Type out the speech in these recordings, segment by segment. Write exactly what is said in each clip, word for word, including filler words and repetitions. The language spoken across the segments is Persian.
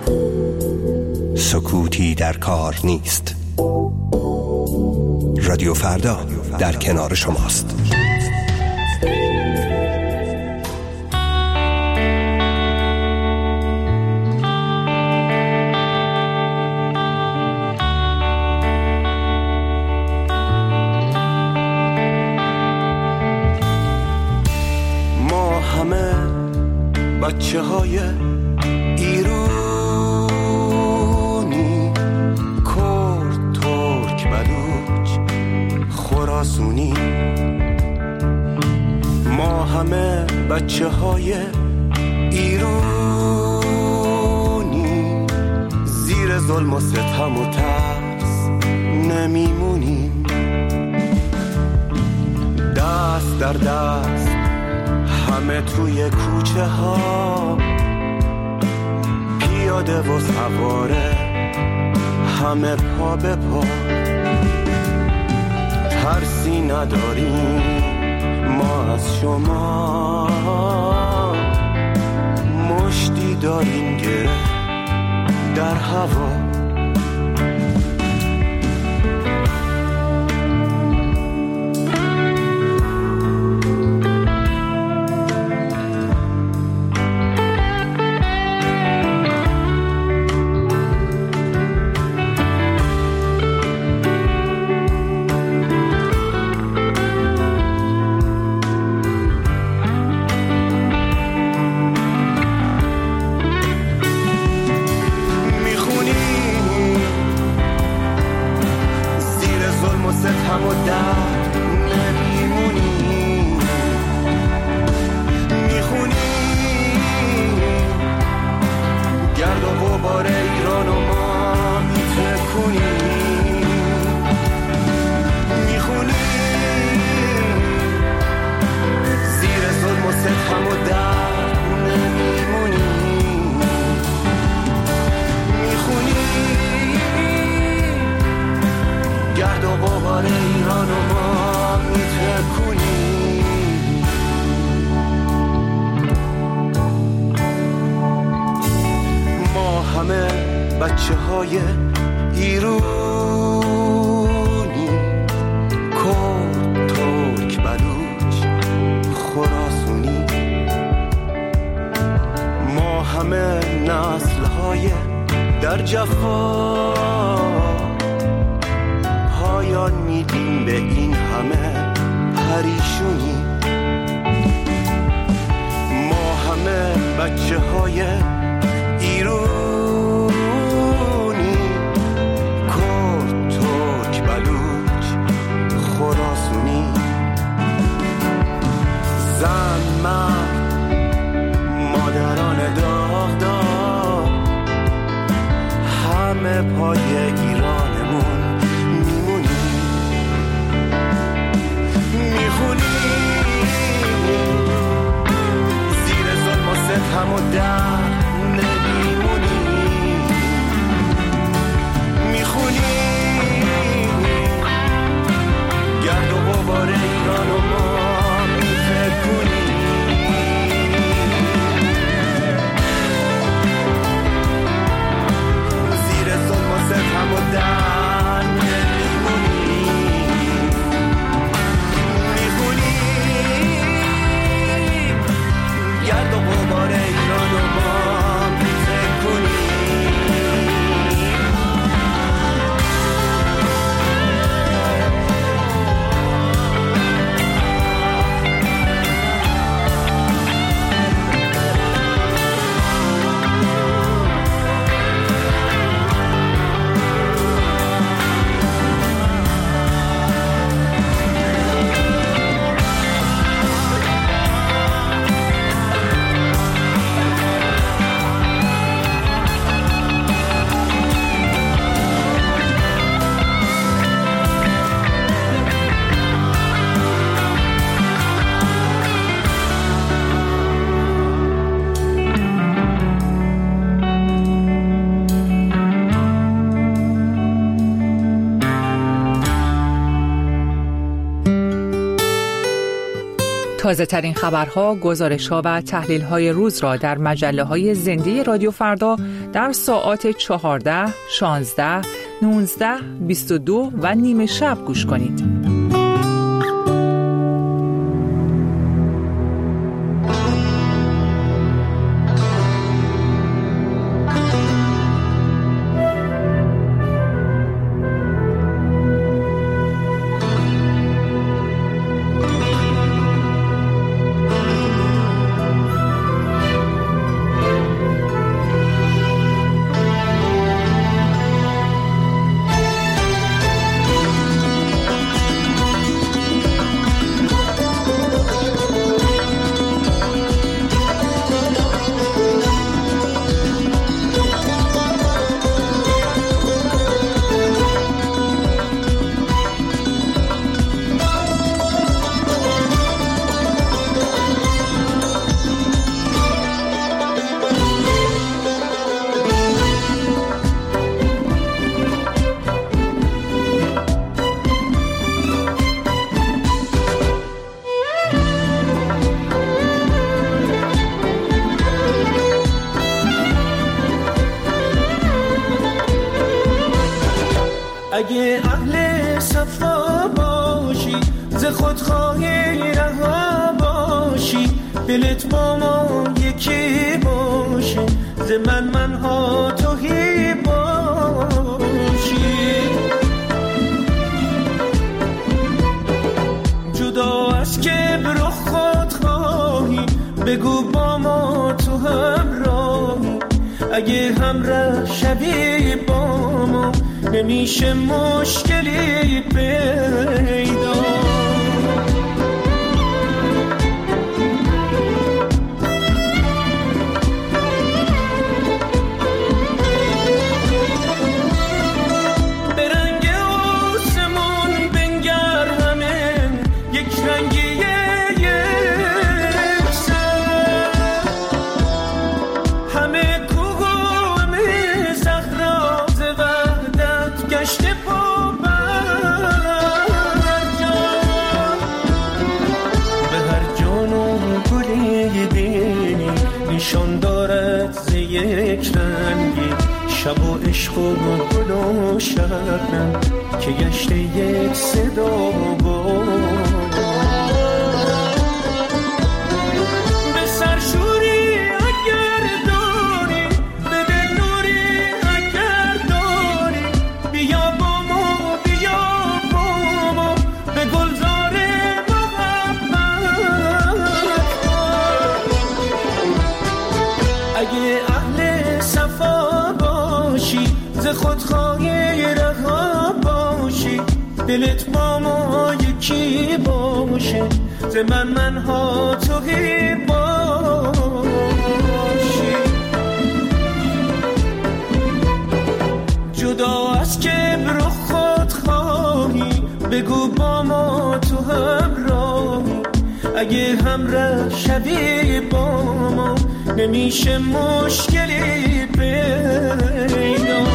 سکوتی در کار نیست. رادیو فردا در کنار شماست. ما همه بچه های ایرانی، کرد، ترک، بلوچ، خراسونی. ما همه بچه های ایرانی، زیر ظلم و ستم و ترس نمیمونیم. دست در دست همه توی کوچه ها، پیاده و سواره همه پا به پا. ترسی نداریم ما از شما، مشتی داریم گره در هوا. بچه های ایرانی، کرد، ترک، بلوچ، خراسونی. ما همه نسل های در جفا، پایان میدیم به این همه پریشونی. ما همه بچه های ایرانی، زن، مرد، مادران داغ داغ، همه پای ایرانمون میمونیم. میخونیم زیر ظلم و ستم و درد تازه ترین خبرها، گزارش‌ها و تحلیل‌های روز را در مجله‌های زنده رادیو فردا در ساعات چهارده، شانزده، نوزده، بیست و دو و نیمه شب گوش کنید. اگه اهل صفا باشی، ز خودخواهی رها باشی، دلت با ما یکی باشه، ز من منها توهی باشی. جدا از کبر و خودخواهی، بگو با ما تو همراهی. اگه همراه شوی با ما، نمیشه مشکلی پیدا. به رنگ آسمون بنگر، همه یک رنگی یک سر، همه کوه و همه صحرا، ز وحدت گشته پا بر جان. به هر جان و گلی بینی، نشان دارد ز یک رنگی. شب و عشق و گل و شبنم، که گشته یک صدا بود. به سرشوری اگر داری، به دل نوری اگر داری، بیا با ما بیا با ما، به گلزار محبت. اگه اهل صفا باشی، ز خودخواهی رها باشی، دلت با ما یکی باشه، ز من منها توهی باشی. جدا از کبر و خودخواهی، بگو با ما تو همراهی. اگه همراه شوی با ما، نمیشه مشکلی پیدا.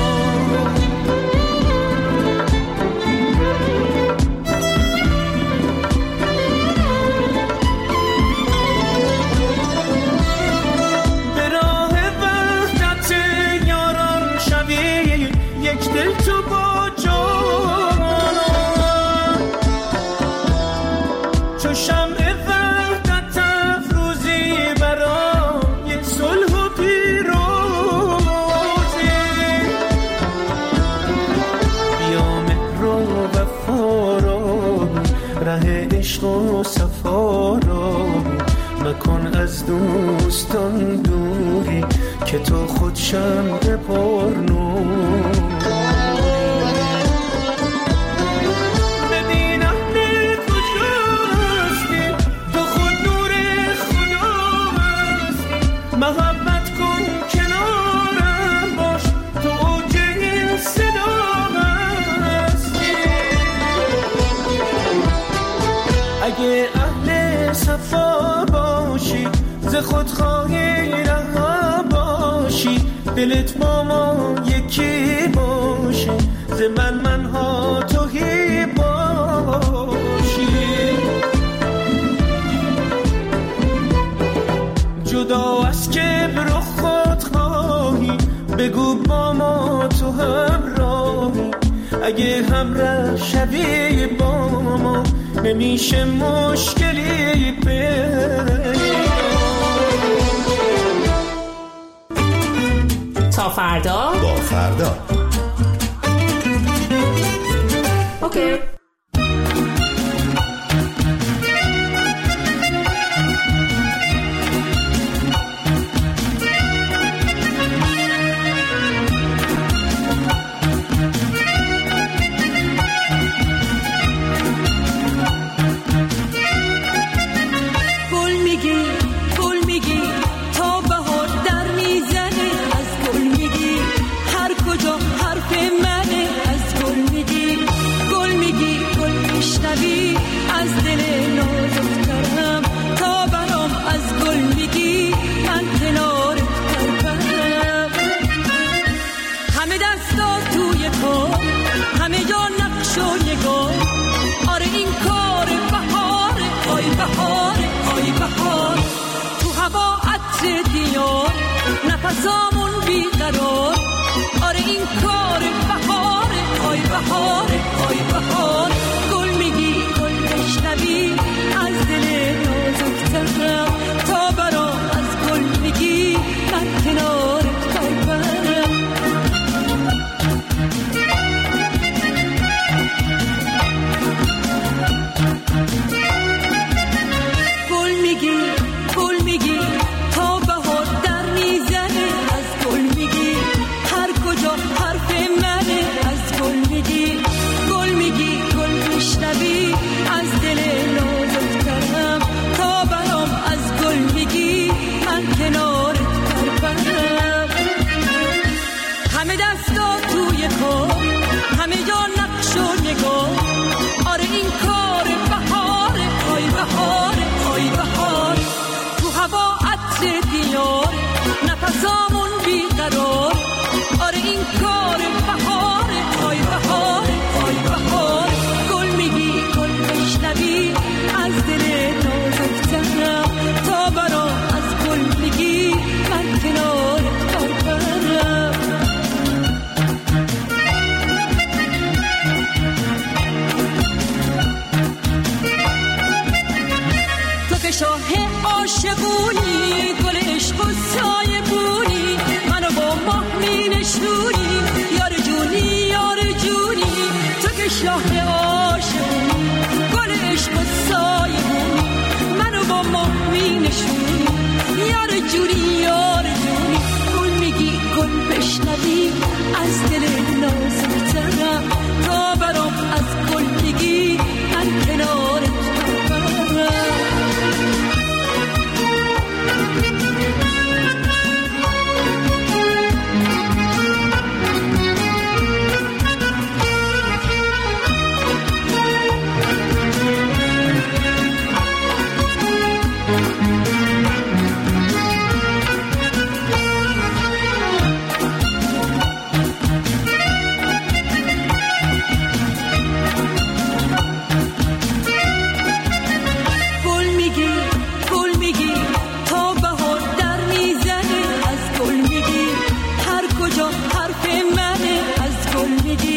به راه وحدت یاران شوی، یک دل تو با جانان. چو شمع وحدت افروزی، برای صلح و پیروزی. بیا مهر و وفا را، ره عشق و صفا را، مکن از دوستان دوری، که تو خود شمع پرنوری. ببین اهل کجاستی، تو خود نور خدا هستی. محبت کن کنارم باش، تو اوج این صدا هستی. اگه اهل صفا باشی، ز خودخواهی رها باشی، دلت با ما یکی باشه، ز من منها توهی باشی. رو خود خواهی بگو با ما تو همراهی. اگه همراه شوی با ما نمیشه مشکلی پیدا. تا فردا با فردا اوکی. نفسامون بیقرار، آره این کار بهاره، آی بهاره، آی بهار. گل میگی گل بشنوی از دل نازکترم، تا برام از گل میگی من کنارت پرپرم. گل میگی گل میگی تا بهار در میزنه، از گل میگی هر کجا حرف منه، از گل میگی گل میگی گل میشنوی از دل نازکترم، تا برام از گل میگی من کنارت پرپرم. همه دستا توی کار، همه جا نقش و نگاه، آره این کار بهاره، آی بهاره، آی بهار. تو هوا عطر دیار، نفسامون بیقرار، آره این کار بهاره، آی بهاره، آی بهار. گل میگی گل بشنوی از دل نازکترم، تا برام از گل میگی من کنارت پرپرم. تو که شاه عاشقونی، گل عشق و سایه بونی، منو با ماه می نشونی، یار جونی یار جونی. تو که شاه عاشقونی، گل عشق و سایه بونی، منو با ماه می نشونی، یار جونی یار جونی. گل میگی گل بشنوی از دل نازکترم، تا برام از گل میگی من کنارت پرپرم. گل میگی گل میگی تا بهار در میزنه، از گل میگی هر کجا حرف منه، از گل میگی